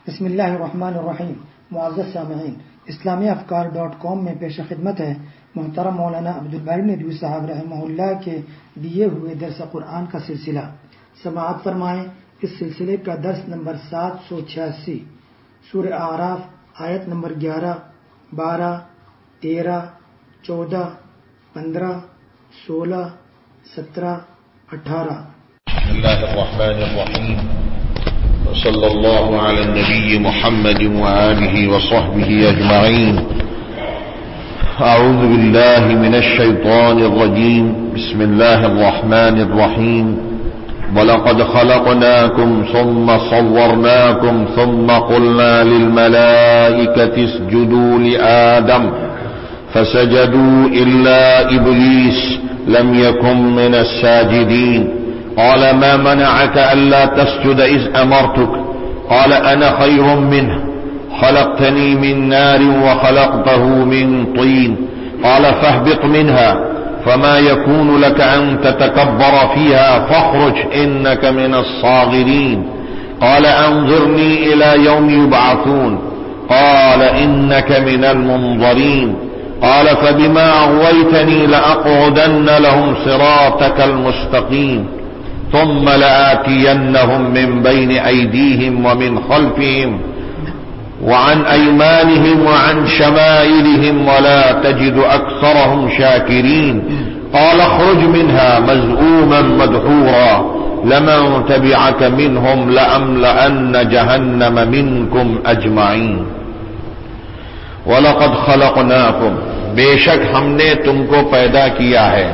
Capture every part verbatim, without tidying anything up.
بسم اللہ الرحمن الرحیم. معزز سامعین، اسلامی افکار ڈاٹ کام میں پیش خدمت ہے محترم مولانا عبدالباری ندوی صاحب رحمہ اللہ کے دیے ہوئے درس قرآن کا سلسلہ. سماعت فرمائیں. اس سلسلے کا درس نمبر سات سو چھیاسی، سورہ اعراف، آیت نمبر گیارہ، بارہ، تیرہ، چودہ، پندرہ، سولہ، سترہ، اٹھارہ. بسم اللہ الرحمن الرحیم. صلی اللہ علی النبی محمد وآلہ وصحبہ اجمعین. اعوذ باللہ من الشیطان الرجیم. بسم اللہ الرحمن الرحیم. وَلَقَدْ خَلَقْنَاكُمْ ثُمَّ صَوَّرْنَاكُمْ ثُمَّ قُلْنَا لِلْمَلَائِكَةِ اسْجُدُوا لِآدَمَ فَسَجَدُوا إِلَّا إِبْلِيسَ لَمْ يَكُنْ مِنَ السَّاجِدِينَ. قال ما منعك ألا تسجد إذ أمرتك قال أنا خير منه خلقتني من نار وخلقته من طين قال فاهبط منها فما يكون لك أن تتكبر فيها فاخرج إنك من الصاغرين. قال أنظرني إلى يوم يبعثون قال إنك من المنظرين. قال فبما أغويتني لأقعدن لهم صراطك المستقيم ثم لآتينهم من بين أيديهم ومن خلفهم وعن أيمانهم وعن شمائلهم ولا تجد أكثرهم شاكرين. قال اخرج منها مذءوما مدحورا لمن تبعك منهم لأملأن جهنم منكم أجمعين. وَلَقَدْ خَلَقْنَاكُمْ، بے شک ہم نے تم کو پیدا کیا ہے.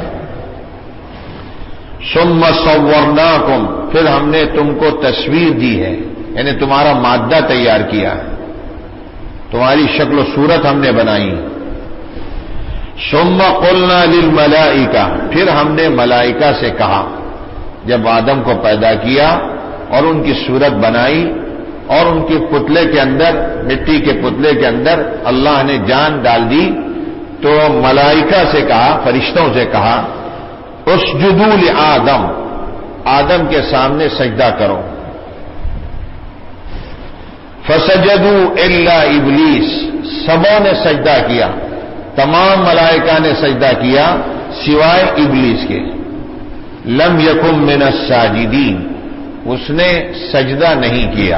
ثم صورناکم، پھر ہم نے تم کو تصویر دی ہے، یعنی تمہارا مادہ تیار کیا ہے، تمہاری شکل و صورت ہم نے بنائی. ثم قلنا للملائکہ، پھر ہم نے ملائکہ سے کہا جب آدم کو پیدا کیا اور ان کی صورت بنائی اور ان کے پتلے کے اندر، مٹی کے پتلے کے اندر اللہ نے جان ڈال دی، تو ملائکہ سے کہا، فرشتوں سے کہا اسجدوا لآدم، آدم کے سامنے سجدہ کرو. فسجدوا الا ابلیس، سبوں نے سجدہ کیا، تمام ملائکہ نے سجدہ کیا سوائے ابلیس کے. لم یکن من الساجدین، اس نے سجدہ نہیں کیا.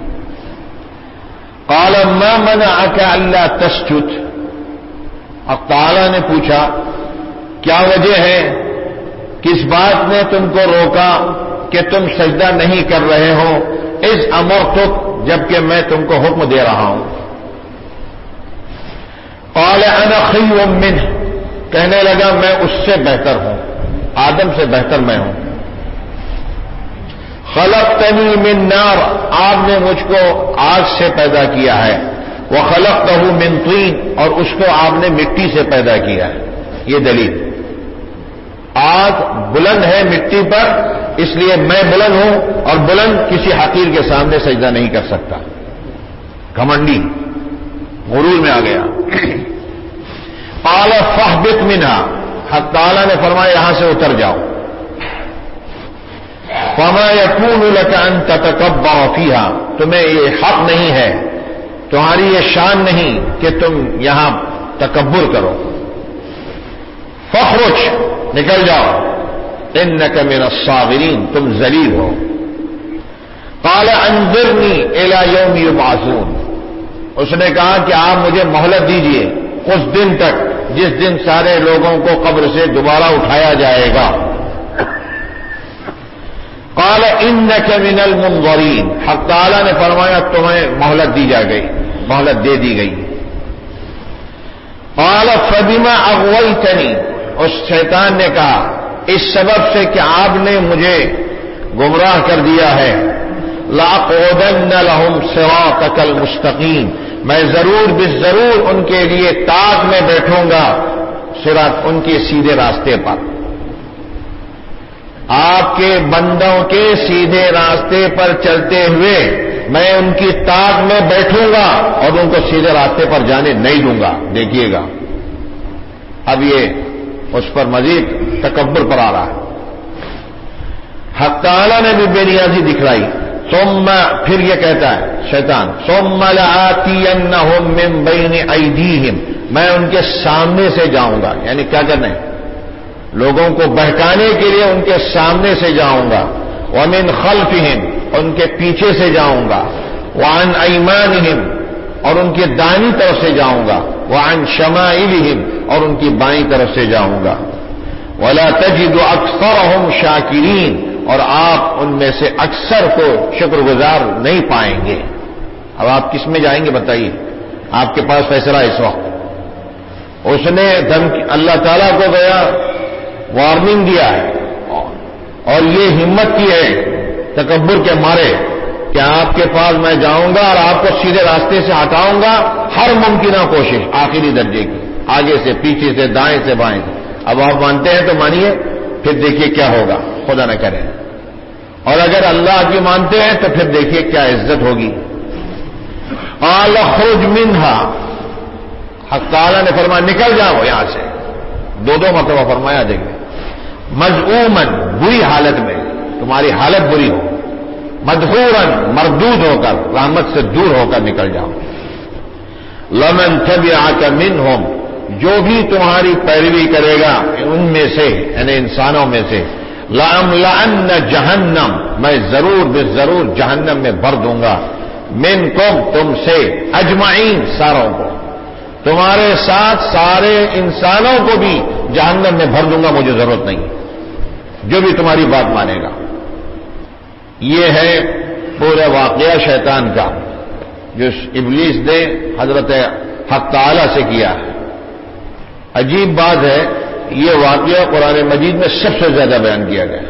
قال ما منعك الا تسجد، اب تعالیٰ نے پوچھا کیا وجہ ہے، کس بات نے تم کو روکا کہ تم سجدہ نہیں کر رہے ہو، اذ امرتک، جبکہ میں تم کو حکم دے رہا ہوں. قال انا خیر منہ، کہنے لگا میں اس سے بہتر ہوں، آدم سے بہتر میں ہوں. خلقتنی من نار، آپ نے مجھ کو آگ سے پیدا کیا ہے. وخلقتہ من طین، اور اس کو آپ نے مٹی سے پیدا کیا ہے. یہ دلیل، آگ بلند ہے مٹی پر، اس لیے میں بلند ہوں، اور بلند کسی حقیر کے سامنے سجدہ نہیں کر سکتا. گھمنڈی غرور میں آ گیا. قال فاہبط منہا، حق تعالیٰ نے فرمایا یہاں سے اتر جاؤ. فما یکون لک ان تتکبر فیہا، تمہیں یہ حق نہیں ہے، تمہاری یہ شان نہیں کہ تم یہاں تکبر کرو. فاخرج، نکل جاؤ. انک من الصاغرین، تم ذلیل ہو. قال انظرنی الی یوم یبعثون، اس نے کہا کہ آپ مجھے مہلت دیجئے اس دن تک جس دن سارے لوگوں کو قبر سے دوبارہ اٹھایا جائے گا. قال انک من المنظرین، حق تعالیٰ نے فرمایا تمہیں مہلت دی جا گئی، مہلت دے دی گئی. قال فبما اغویتنی، اس شیطان نے کہا اس سبب سے کہ آپ نے مجھے گمراہ کر دیا ہے، لأقعدن لهم صراطك المستقیم، میں ضرور بالضرور ان کے لیے تاک میں بیٹھوں گا، صراط، ان کے سیدھے راستے پر. آپ کے بندوں کے سیدھے راستے پر چلتے ہوئے میں ان کی تاک میں بیٹھوں گا اور ان کو سیدھے راستے پر جانے نہیں دوں گا. دیکھیے گا اب یہ اس پر مزید تکبر پر آ رہا ہے. حق تعالیٰ نے بھی بے نیازی دکھلائی. ثم پھر یہ کہتا ہے شیطان ثم لآتینہم من بین ایدیہم، میں ان کے سامنے سے جاؤں گا، یعنی کیا کرنا ہے؟ لوگوں کو بہکانے کے لیے ان کے سامنے سے جاؤں گا، ومن خلفہم، ان کے پیچھے سے جاؤں گا، وعن ایمانہم، اور ان کے دائیں طرف سے جاؤں گا، وعن شمائلہم، اور ان کی بائیں طرف سے جاؤں گا، ولا تجد اکثرہم شاکرین، اور آپ ان میں سے اکثر کو شکر گزار نہیں پائیں گے۔ اب آپ کس میں جائیں گے بتائیے؟ آپ کے پاس فیصلہ اس وقت۔ اس نے دھمکی اللہ تعالیٰ کو گیا وارننگ دیا ہے اور یہ ہمت کی ہے تکبر کے مارے کہ آپ کے پاس میں جاؤں گا اور آپ کو سیدھے راستے سے ہٹاؤں گا، ہر ممکنہ کوشش آخری درجے کی، آگے سے پیچھے سے دائیں سے بائیں سے۔ اب آپ مانتے ہیں تو مانیے، پھر دیکھیے کیا ہوگا، خدا نہ کرے۔ اور اگر اللہ کی مانتے ہیں تو پھر دیکھیے کیا عزت ہوگی۔ قال اخرج منها، حق تعالیٰ نے فرمایا نکل جاؤ یہاں سے، دو دو مرتبہ فرمایا دیکھیں، مذعوما، بری حالت میں، تمہاری حالت بری ہو، مدحورا، مردود ہو کر، رحمت سے دور ہو کر نکل جاؤ۔ لمن تبعك منهم، جو بھی تمہاری پیروی کرے گا ان میں سے، یعنی انسانوں میں سے، لَأَمْلَأَنَّ جَهَنَّمَ، میں ضرور بے ضرور جہنم میں بھر دوں گا، منکم، تم سے، اجمعین، ساروں کو، تمہارے ساتھ سارے انسانوں کو بھی جہنم میں بھر دوں گا، مجھے ضرورت نہیں، جو بھی تمہاری بات مانے گا۔ یہ ہے پورا واقعہ شیطان کا جو ابلیس نے حضرت حق تعالی سے کیا ہے۔ عجیب بات ہے، یہ واقعہ قرآن مجید میں سب سے زیادہ بیان کیا گیا۔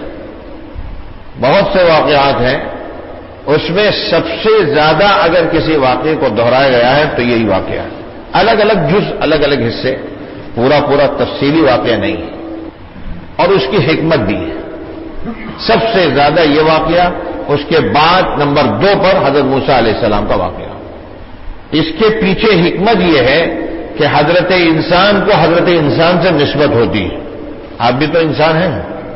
بہت سے واقعات ہیں، اس میں سب سے زیادہ اگر کسی واقعے کو دہرایا گیا ہے تو یہی واقعہ ہے۔ الگ الگ جز، الگ الگ حصے، پورا پورا تفصیلی واقعہ نہیں ہے، اور اس کی حکمت بھی ہے۔ سب سے زیادہ یہ واقعہ، اس کے بعد نمبر دو پر حضرت موسیٰ علیہ السلام کا واقعہ۔ اس کے پیچھے حکمت یہ ہے کہ حضرت انسان کو حضرت انسان سے نسبت ہوتی ہے، آپ بھی تو انسان ہیں،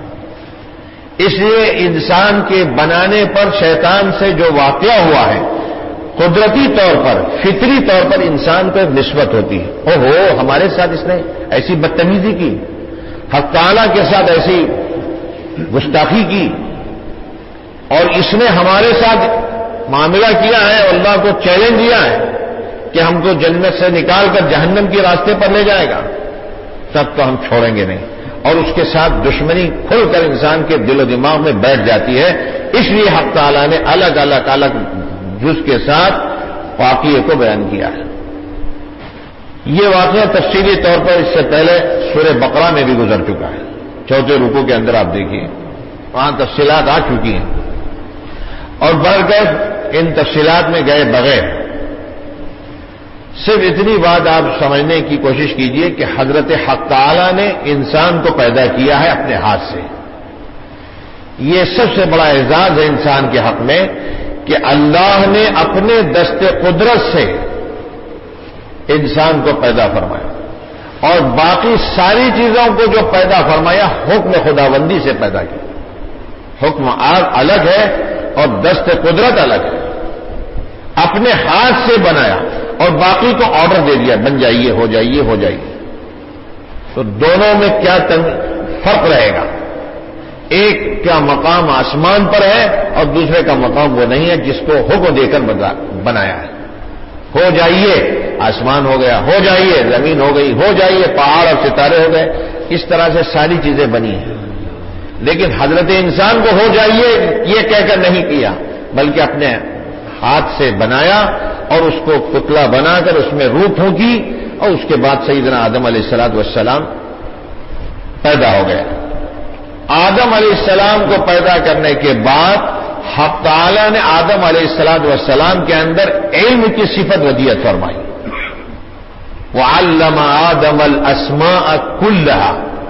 اس لیے انسان کے بنانے پر شیطان سے جو واقعہ ہوا ہے، قدرتی طور پر، فطری طور پر انسان کو ایک نسبت ہوتی ہے، او ہو ہمارے ساتھ اس نے ایسی بدتمیزی کی، حق تعالیٰ کے ساتھ ایسی گستاخی کی، اور اس نے ہمارے ساتھ معاملہ کیا ہے، اللہ کو چیلنج دیا ہے کہ ہم کو جنت سے نکال کر جہنم کے راستے پر لے جائے گا، تب تو ہم چھوڑیں گے نہیں، اور اس کے ساتھ دشمنی کھل کر انسان کے دل و دماغ میں بیٹھ جاتی ہے۔ اس لیے حق تعالیٰ نے الگ الگ الگ جز کے ساتھ واقعے کو بیان کیا ہے۔ یہ واقعہ تفصیلی طور پر اس سے پہلے سورہ بقرہ میں بھی گزر چکا ہے، چوتھے رکوع کے اندر آپ دیکھیے، وہاں تفصیلات آ چکی ہیں، اور بڑھ کر ان تفصیلات میں گئے بغیر صرف اتنی بات آپ سمجھنے کی کوشش کیجئے کہ حضرت حق تعالیٰ نے انسان کو پیدا کیا ہے اپنے ہاتھ سے۔ یہ سب سے بڑا اعزاز ہے انسان کے حق میں کہ اللہ نے اپنے دست قدرت سے انسان کو پیدا فرمایا، اور باقی ساری چیزوں کو جو پیدا فرمایا حکم خداوندی سے پیدا کیا۔ حکم الگ ہے اور دست قدرت الگ ہے، اپنے ہاتھ سے بنایا اور باقی کو آرڈر دے دیا، بن جائیے، ہو جائیے، ہو جائیے۔ تو دونوں میں کیا فرق رہے گا؟ ایک کا مقام آسمان پر ہے اور دوسرے کا مقام وہ نہیں ہے جس کو حکم دے کر بنایا ہے۔ ہو جائیے، آسمان ہو گیا، ہو جائیے، زمین ہو گئی، ہو جائیے، پہاڑ اور ستارے ہو گئے، اس طرح سے ساری چیزیں بنی ہیں۔ لیکن حضرت انسان کو ہو جائیے یہ کہہ کر نہیں کیا، بلکہ اپنے ہاتھ سے بنایا اور اس کو پتلا بنا کر اس میں روح پھونکی، اور اس کے بعد سیدنا آدم علیہ الصلوۃ والسلام پیدا ہو گئے۔ آدم علیہ السلام کو پیدا کرنے کے بعد حق تعالیٰ نے آدم علیہ الصلوۃ والسلام کے اندر علم کی صفت ودیت فرمائی۔ وَعَلَّمَ آدَمَ الْأَسْمَاءَ كُلَّهَا،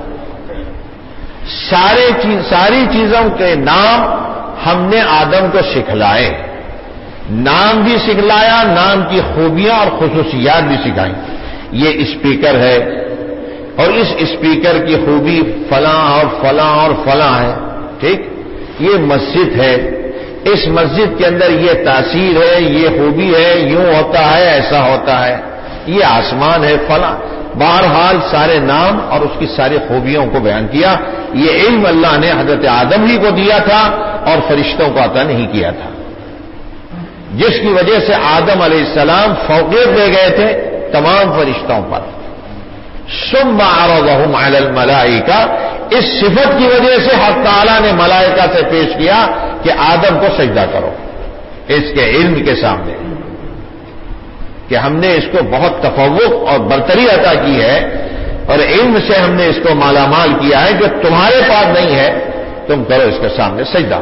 سارے چیز ساری چیزوں کے نام ہم نے آدم کو سکھلائے، نام بھی سکھلایا، نام کی خوبیاں اور خصوصیات بھی سکھائیں۔ یہ اسپیکر ہے اور اس اسپیکر کی خوبی فلاں اور فلاں اور فلاں ہے، ٹھیک؟ یہ مسجد ہے، اس مسجد کے اندر یہ تاثیر ہے، یہ خوبی ہے، یوں ہوتا ہے، ایسا ہوتا ہے، یہ آسمان ہے فلاں، بہرحال سارے نام اور اس کی ساری خوبیوں کو بیان کیا۔ یہ علم اللہ نے حضرت آدم ہی کو دیا تھا اور فرشتوں کو عطا نہیں کیا تھا، جس کی وجہ سے آدم علیہ السلام فوقیت دے گئے تھے تمام فرشتوں پر۔ ثم عرضهم علی الملائکہ، اس صفت کی وجہ سے حق تعالیٰ نے ملائکہ سے پیش کیا کہ آدم کو سجدہ کرو اس کے علم کے سامنے، کہ ہم نے اس کو بہت تفوق اور برتری عطا کی ہے اور علم سے ہم نے اس کو مالا مال کیا ہے، جو تمہارے پاس نہیں ہے تم کرو اس کے سامنے سجدہ۔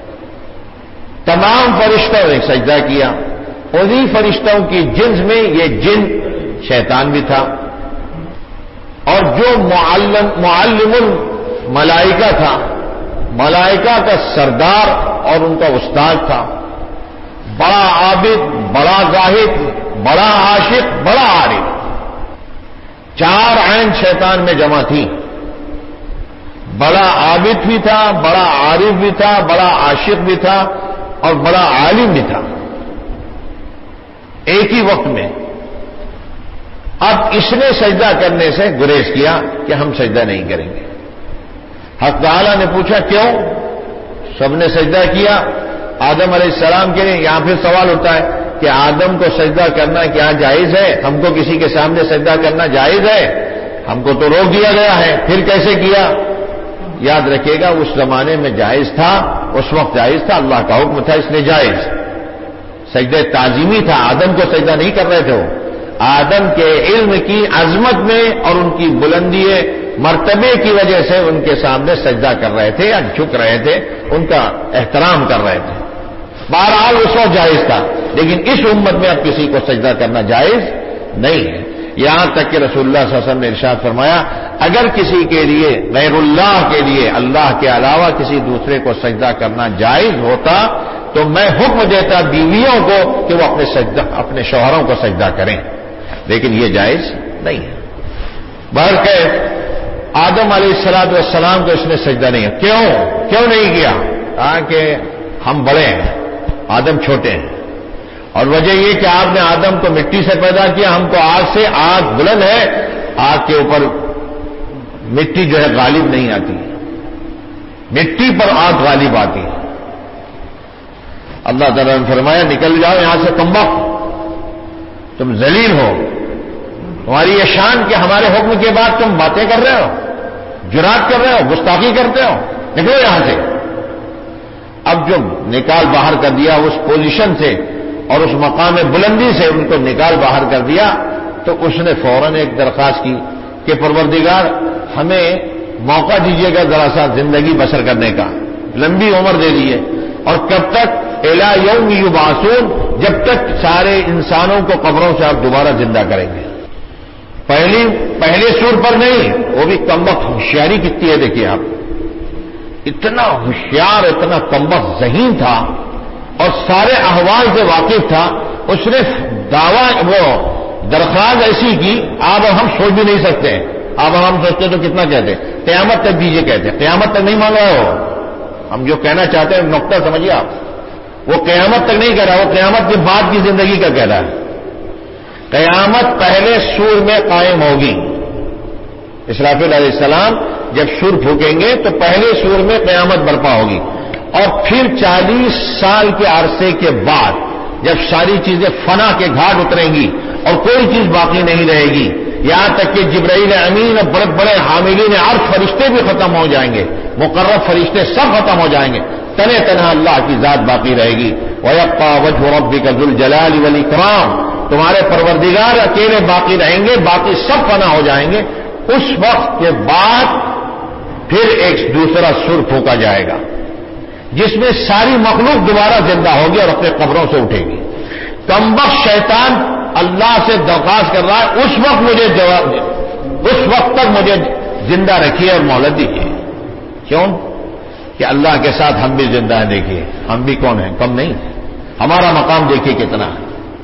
تمام فرشتوں نے سجدہ کیا، انہی فرشتوں کی جنس میں یہ جن شیطان بھی تھا، اور جو معلم معلم الملائکہ تھا، ملائکہ کا سردار اور ان کا استاد تھا، بڑا عابد، بڑا زاہد، بڑا عاشق، بڑا عارف، چار عین شیطان میں جمع تھی۔ بڑا عابد بھی تھا، بڑا عارف بھی تھا، بڑا عاشق بھی تھا اور بڑا عالم بھی تھا، ایک ہی وقت میں۔ اب اس نے سجدہ کرنے سے گریز کیا کہ ہم سجدہ نہیں کریں گے۔ حق تعالیٰ نے پوچھا کیوں؟ سب نے سجدہ کیا آدم علیہ السلام کے لیے۔ یہاں پھر سوال ہوتا ہے کہ آدم کو سجدہ کرنا کیا جائز ہے؟ ہم کو کسی کے سامنے سجدہ کرنا جائز ہے؟ ہم کو تو روک دیا گیا ہے، پھر کیسے کیا؟ یاد رکھیے گا اس زمانے میں جائز تھا، اس وقت جائز تھا، اللہ کا حکم تھا، اس نے جائز سجدہ تعظیمی تھا، آدم کو سجدہ نہیں کر رہے تھے وہ، آدم کے علم کی عظمت میں اور ان کی بلندی مرتبے کی وجہ سے ان کے سامنے سجدہ کر رہے تھے یا جھک رہے تھے، ان کا احترام کر رہے تھے۔ بہرحال اس وقت جائز تھا، لیکن اس امت میں اب کسی کو سجدہ کرنا جائز نہیں ہے، یہاں تک کہ رسول اللہ صلی اللہ علیہ وسلم نے ارشاد فرمایا اگر کسی کے لیے غیر اللہ کے لیے اللہ کے علاوہ کسی دوسرے کو سجدہ کرنا جائز ہوتا تو میں حکم دیتا بیویوں کو کہ وہ اپنے سجدہ اپنے شوہروں کو سجدہ کریں، لیکن یہ جائز نہیں ہے۔ بہرکیف آدم علیہ الصلوۃ والسلام کو اس نے سجدہ نہیں کیا۔ کیوں کیوں نہیں کیا؟ کہا کہ ہم بڑے ہیں، آدم چھوٹے ہیں، اور وجہ یہ کہ آپ نے آدم کو مٹی سے پیدا کیا، ہم کو آگ سے، آگ بلند ہے، آگ کے اوپر مٹی جو ہے غالب نہیں آتی، مٹی پر آگ غالب آتی ہے۔ اللہ تعالیٰ نے فرمایا نکل جاؤ یہاں سے کمبخت، تم ذلیل ہو، تمہاری یہ شان کہ ہمارے حکم کے بعد تم باتیں کر رہے ہو، جرات کر رہے ہو، گستاخی کرتے ہو، نکلو یہاں سے۔ اب جو نکال باہر کر دیا اس پوزیشن سے اور اس مقام بلندی سے ان کو نکال باہر کر دیا، تو اس نے فوراً ایک درخواست کی کہ پروردگار ہمیں موقع دیجیے گا ذرا سا زندگی بسر کرنے کا، لمبی عمر دے دیجیے، اور کب تک؟ الی یوم یبعثون، جب تک سارے انسانوں کو قبروں سے آپ دوبارہ زندہ کریں گے۔ پہلی پہلے سور پر نہیں، وہ بھی کمبخت ہوشیاری کتنی ہے دیکھیے آپ، اتنا ہوشیار، اتنا کمبخت ذہین تھا اور سارے احوال سے واقف تھا، اس نے دعویٰ وہ درخواست ایسی کی اب ہم سوچ بھی نہیں سکتے، اب ہم سوچتے تو کتنا کہتے قیامت تک دیجیے، کہتے قیامت تک نہیں مانگا ہو، ہم جو کہنا چاہتے ہیں نقطہ سمجھیے آپ، وہ قیامت تک نہیں کہہ رہا، وہ قیامت کے بعد کی زندگی کا کہہ رہا ہے۔ قیامت پہلے سور میں قائم ہوگی، اسرافیل علیہ السلام جب سور پھونکیں گے تو پہلے سور میں قیامت برپا ہوگی، اور پھر چالیس سال کے عرصے کے بعد جب ساری چیزیں فنا کے گھاٹ اتریں گی اور کوئی چیز باقی نہیں رہے گی، یہاں تک کہ جبرائیل امین اور بڑے بڑے حاملین عرش فرشتے بھی ختم ہو جائیں گے، مقرب فرشتے سب ختم ہو جائیں گے، تنہ تنہا اللہ کی ذات باقی رہے گی۔ وَيَبْقَى وَجْهُ رَبِّكَ ذُو الْجَلَالِ وَالْإِكْرَامِ، تمہارے پروردگار اکیلے باقی رہیں گے، باقی سب فنا ہو جائیں گے۔ اس وقت کے بعد پھر ایک دوسرا سر پھونکا جائے گا جس میں ساری مخلوق دوبارہ زندہ ہوگی اور اپنے قبروں سے اٹھے گی۔ کمبخت شیطان اللہ سے درخواست کر رہا ہے اس وقت مجھے جواب دے، اس وقت تک مجھے زندہ رکھیے اور مہلت دیجیے۔ کیوں؟ کہ اللہ کے ساتھ ہم بھی زندہ ہیں، دیکھیے ہم بھی کون ہیں، کم نہیں، ہمارا مقام دیکھیے کتنا ہے۔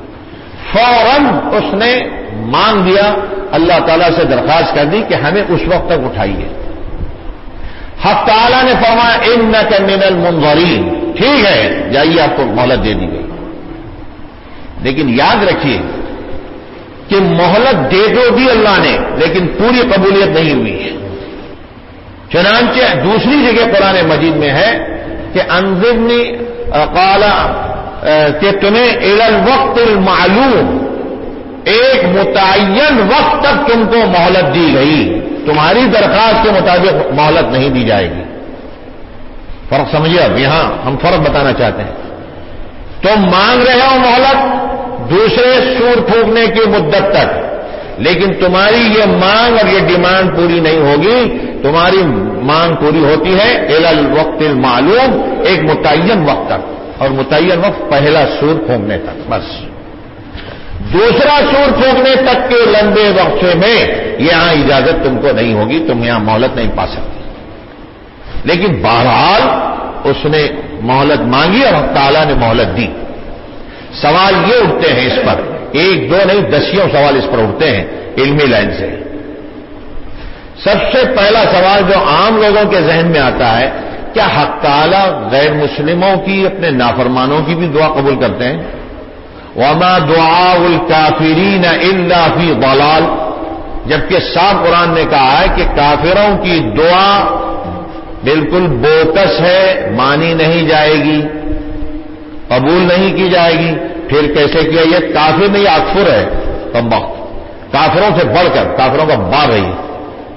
فوراً اس نے مانگ دیا، اللہ تعالیٰ سے درخواست کر دی کہ ہمیں اس وقت تک اٹھائیے۔ حق تعالیٰ نے فرمایا انک من المنظرین، ٹھیک ہے جائیے آپ کو مہلت دے دی گئی، لیکن یاد رکھیے کہ مہلت دے تو دی اللہ نے لیکن پوری قبولیت نہیں ہوئی ہے۔ چنانچہ دوسری جگہ قرآن مجید میں ہے کہ انذرنی قال کہ تمہیں الی الوقت المعلوم، ایک متعین وقت تک تم کو مہلت دی گئی، تمہاری درخواست کے مطابق مہلت نہیں دی جائے گی۔ فرق سمجھیے، اب یہاں ہم فرق بتانا چاہتے ہیں۔ تم مانگ رہے ہو مہلت دوسرے سور پھونکنے کی مدت تک، لیکن تمہاری یہ مانگ اور یہ ڈیمانڈ پوری نہیں ہوگی، تمہاری مانگ پوری ہوتی ہے الی الوقت المعلوم، ایک متعین وقت تک، اور متعین وقت پہلا سور پھونکنے تک بس۔ دوسرا سور پھونکنے تک کے لمبے وقفے میں یہاں اجازت تم کو نہیں ہوگی، تم یہاں مہلت نہیں پا سکتے۔ لیکن بہرحال اس نے مہلت مانگی اور اللہ تعالیٰ نے مہلت دی۔ سوال یہ اٹھتے ہیں اس پر، ایک دو نہیں دسیوں سوال اس پر اٹھتے ہیں علمی لائن سے۔ سب سے پہلا سوال جو عام لوگوں کے ذہن میں آتا ہے، کیا حق تعالیٰ غیر مسلموں کی، اپنے نافرمانوں کی بھی دعا قبول کرتے ہیں؟ وما دعاء الکافرین الا فی ضلال، جبکہ صاحب قرآن نے کہا ہے کہ کافروں کی دعا بالکل بوکس ہے، مانی نہیں جائے گی، قبول نہیں کی جائے گی۔ پھر کیسے کیا؟ یہ کافر نہیں اکفر ہے، کمبخت، کافروں سے بڑھ کر کافروں کا بار رہی ہے،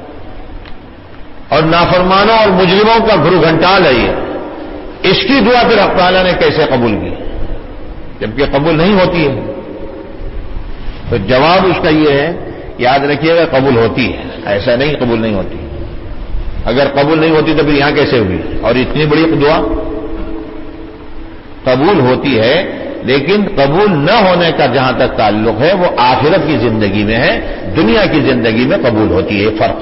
اور نافرمانوں اور مجرموں کا گھرو گھنٹال ہے یہ۔ اس کی دعا پھر اللہ تعالیٰ نے کیسے قبول کی جبکہ قبول نہیں ہوتی ہے؟ تو جواب اس کا یہ ہے، یاد رکھیے گا قبول ہوتی ہے، ایسا نہیں قبول نہیں ہوتی۔ اگر قبول نہیں ہوتی تو پھر یہاں کیسے ہوگی؟ اور اتنی بڑی دعا قبول ہوتی ہے، لیکن قبول نہ ہونے کا جہاں تک تعلق ہے وہ آخرت کی زندگی میں ہے، دنیا کی زندگی میں قبول ہوتی ہے۔ فرق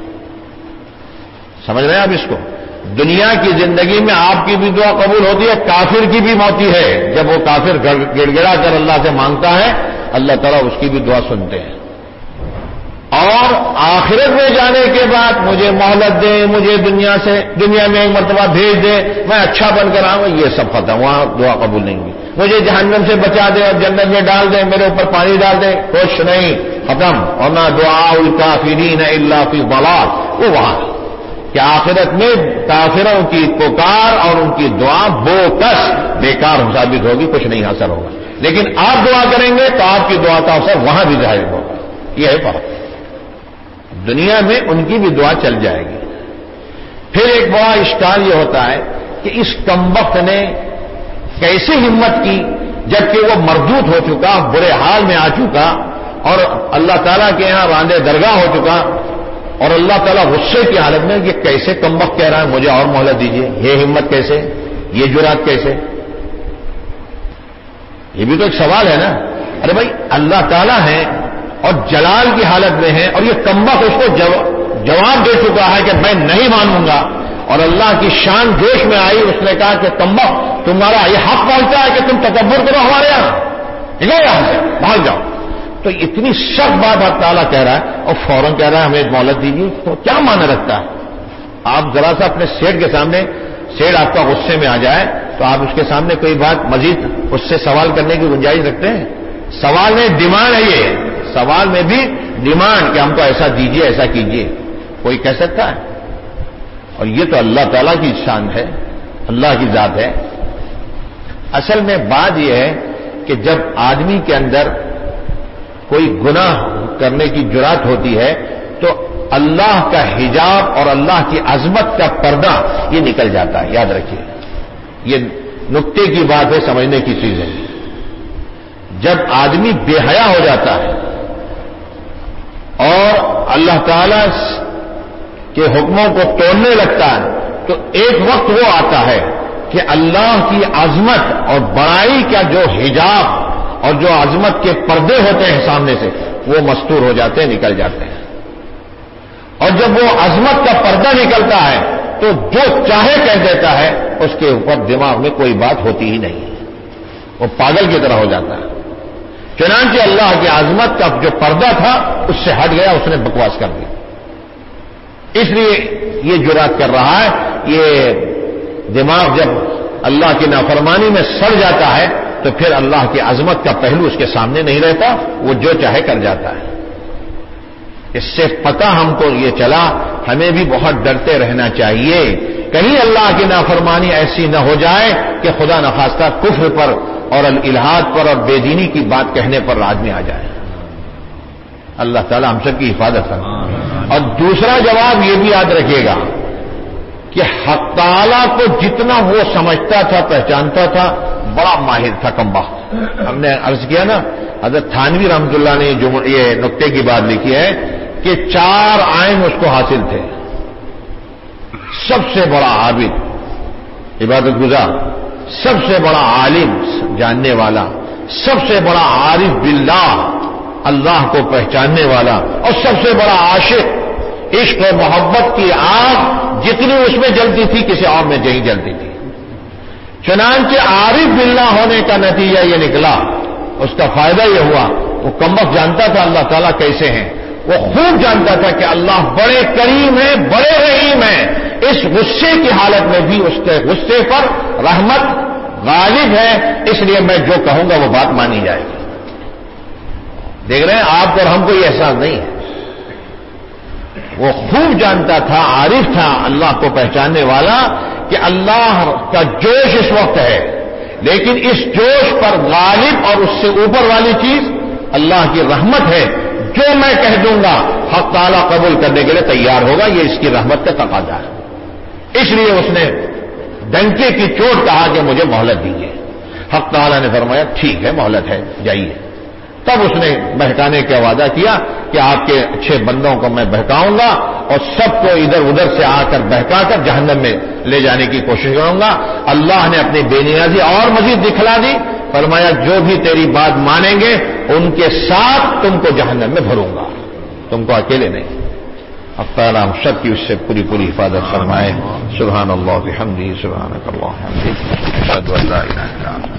سمجھ رہے ہیں آپ اس کو؟ دنیا کی زندگی میں آپ کی بھی دعا قبول ہوتی ہے، کافر کی بھی ہوتی ہے۔ جب وہ کافر گڑ گڑا کر اللہ سے مانگتا ہے، اللہ تعالیٰ اس کی بھی دعا سنتے ہیں۔ اور آخرت میں جانے کے بعد مجھے مہلت دے، مجھے دنیا سے دنیا میں ایک مرتبہ بھیج دے، میں اچھا بن کر آؤں، یہ سب ختم، وہاں دعا قبول نہیں ہوئی۔ مجھے جہنم سے بچا دے اور جنت میں ڈال دے، میرے اوپر پانی ڈال دے، کچھ نہیں، ختم۔ وما دعاء الکافرین الا فی ضلال، وہ وہاں کہ آخرت میں کافروں کی پکار اور ان کی دعا بوکس بیکار ثابت ہوگی، کچھ نہیں حاصل ہوگا۔ لیکن آپ دعا کریں گے تو آپ کی دعا کا اثر وہاں بھی ظاہر ہوگا۔ یہ ہے فرق۔ دنیا میں ان کی بھی دعا چل جائے گی۔ پھر ایک بڑا اشکال یہ ہوتا ہے کہ اس کمبخت نے کیسے ہمت کی جبکہ وہ مردود ہو چکا، برے حال میں آ چکا، اور اللہ تعالیٰ کے یہاں راندے درگاہ ہو چکا، اور اللہ تعالیٰ غصے کی حالت میں یہ کیسے کمبخت کہہ رہا ہے مجھے اور مہلت دیجیے؟ یہ ہمت کیسے؟ یہ جرات کیسے؟ یہ بھی تو ایک سوال ہے نا۔ ارے بھائی اللہ تعالیٰ ہے اور جلال کی حالت میں ہے، اور یہ کمبخت اس کو جواب دے چکا ہے کہ میں نہیں مانوں گا، اور اللہ کی شان جوش میں آئی، اس نے کہا کہ کمبخت تمہارا یہ حق پہنچتا ہے کہ تم تکبر کرو ہمارے یہاں، نکلو یہاں سے، بھاگ جاؤ۔ تو اتنی سخت بات اللہ تعالیٰ کہہ رہا ہے اور فوراً کہہ رہا ہے ہمیں مہلت دیجیے، تو کیا معنی رکھتا ہے؟ آپ ذرا سا اپنے سیٹ کے سامنے، سیٹ آپ کا غصے میں آ جائے تو آپ اس کے سامنے کوئی بات مزید اس سے سوال کرنے کی گنجائش رکھتے ہیں؟ سوال میں ڈیمانڈ ہے، یہ سوال میں بھی ڈیمانڈ کہ ہم کو ایسا دیجیے، ایسا کیجیے، کوئی کہہ سکتا ہے؟ اور یہ تو اللہ تعالیٰ کی شان ہے، اللہ کی ذات ہے۔ اصل میں بات یہ ہے کہ جب آدمی کے اندر کوئی گناہ کرنے کی جرات ہوتی ہے تو اللہ کا حجاب اور اللہ کی عظمت کا پردہ یہ نکل جاتا ہے، یاد رکھیے، یہ نکتے کی بات ہے، سمجھنے کی چیز ہے۔ جب آدمی بے حیا ہو جاتا ہے اور اللہ تعالیٰ کے حکموں کو توڑنے لگتا ہے تو ایک وقت وہ آتا ہے کہ اللہ کی عظمت اور بڑائی کا جو حجاب اور جو عظمت کے پردے ہوتے ہیں سامنے سے وہ مستور ہو جاتے ہیں، نکل جاتے ہیں۔ اور جب وہ عظمت کا پردہ نکلتا ہے تو جو چاہے کہہ دیتا ہے، اس کے اوپر دماغ میں کوئی بات ہوتی ہی نہیں، وہ پاگل کی طرح ہو جاتا ہے۔ چنانچہ اللہ کی عظمت کا جو پردہ تھا اس سے ہٹ گیا، اس نے بکواس کر دی، اس لیے یہ جرات کر رہا ہے۔ یہ دماغ جب اللہ کی نافرمانی میں سڑ جاتا ہے تو پھر اللہ کی عظمت کا پہلو اس کے سامنے نہیں رہتا، وہ جو چاہے کر جاتا ہے۔ اس سے پتہ ہم کو یہ چلا ہمیں بھی بہت ڈرتے رہنا چاہیے، کہیں اللہ کی نافرمانی ایسی نہ ہو جائے کہ خدا نخواستہ کفر پر اور الالحاد پر اور بے دینی کی بات کہنے پر آدمی آ جائے۔ اللہ تعالی ہم سب کی حفاظت کرے۔ اور دوسرا جواب یہ بھی یاد رکھیے گا کہ حق تعالی کو جتنا وہ سمجھتا تھا پہچانتا تھا بڑا ماہر تھا کم بخت۔ ہم نے عرض کیا نا، حضرت تھانوی رحمۃ اللہ نے یہ نقطے کی بات لکھی ہے کہ چار آئین اس کو حاصل تھے، سب سے بڑا عابد عبادت گزار، سب سے بڑا عالم جاننے والا، سب سے بڑا عارف باللہ اللہ کو پہچاننے والا، اور سب سے بڑا عاشق۔ عشق و محبت کی آگ جتنی اس میں جلتی تھی کسی اور میں نہیں جلتی تھی۔ چنانچہ عارف باللہ ہونے کا نتیجہ یہ نکلا، اس کا فائدہ یہ ہوا وہ کمبخت جانتا تھا اللہ تعالیٰ کیسے ہیں، وہ خوب جانتا تھا کہ اللہ بڑے کریم ہیں، بڑے رحیم ہیں۔ اس غصے کی حالت میں بھی اس کے غصے پر رحمت غالب ہے، اس لیے میں جو کہوں گا وہ بات مانی جائے گی۔ دیکھ رہے ہیں آپ کو اور ہم کو یہ احساس نہیں ہے۔ وہ خوب جانتا تھا، عارف تھا اللہ کو پہچاننے والا کہ اللہ کا جوش اس وقت ہے، لیکن اس جوش پر غالب اور اس سے اوپر والی چیز اللہ کی رحمت ہے۔ جو میں کہہ دوں گا حق تعالیٰ قبول کرنے کے لیے تیار ہوگا، یہ اس کی رحمت کا تقاضا ہے۔ اس لیے اس نے ڈنکے کی چوٹ کہا کہ مجھے مہلت دیجیے۔ حق تعالیٰ نے فرمایا ٹھیک ہے مہلت ہے، جائیے۔ تب اس نے بہکانے کا وعدہ کیا کہ آپ کے اچھے بندوں کو میں بہکاؤں گا اور سب کو ادھر ادھر سے آ کر بہکا کر جہنم میں لے جانے کی کوشش کروں گا۔ اللہ نے اپنی بے نیازی اور مزید دکھلا دی، فرمایا جو بھی تیری بات مانیں گے ان کے ساتھ تم کو جہنم میں بھروں گا، تم کو اکیلے نہیں۔ اب تعالیٰ ہم سب کی اس سے پوری پوری حفاظت فرمائے۔ سبحان اللہ بحمدہ، سبحانک اللہم وبحمدک، اشہد ان لا الہ الا انت۔